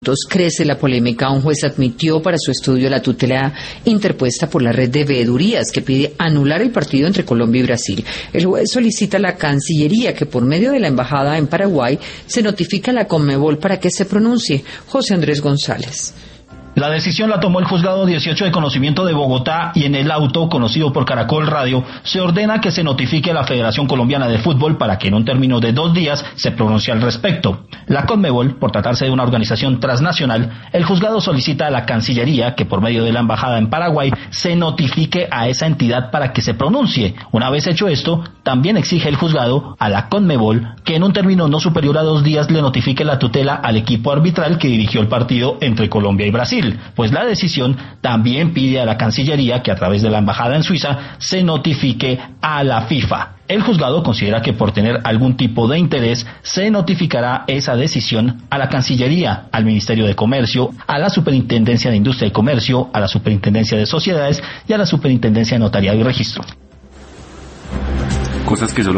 Crece la polémica. Un juez admitió para su estudio la tutela interpuesta por la red de veedurías que pide anular el partido entre Colombia y Brasil. El juez solicita a la Cancillería que por medio de la embajada en Paraguay se notifique a la Conmebol para que se pronuncie. José Andrés González. La decisión la tomó el Juzgado 18 de Conocimiento de Bogotá y en el auto, conocido por Caracol Radio, se ordena que se notifique a la Federación Colombiana de Fútbol para que en un término de 2 días se pronuncie al respecto. La Conmebol, por tratarse de una organización transnacional, el Juzgado solicita a la Cancillería que por medio de la Embajada en Paraguay se notifique a esa entidad para que se pronuncie. Una vez hecho esto, también exige el Juzgado a la Conmebol que en un término no superior a 2 días le notifique la tutela al equipo arbitral que dirigió el partido entre Colombia y Brasil. Pues la decisión también pide a la Cancillería que a través de la Embajada en Suiza se notifique a la FIFA. El juzgado considera que por tener algún tipo de interés se notificará esa decisión a la Cancillería, al Ministerio de Comercio, a la Superintendencia de Industria y Comercio, a la Superintendencia de Sociedades y a la Superintendencia de Notariado y Registro. Cosas que solo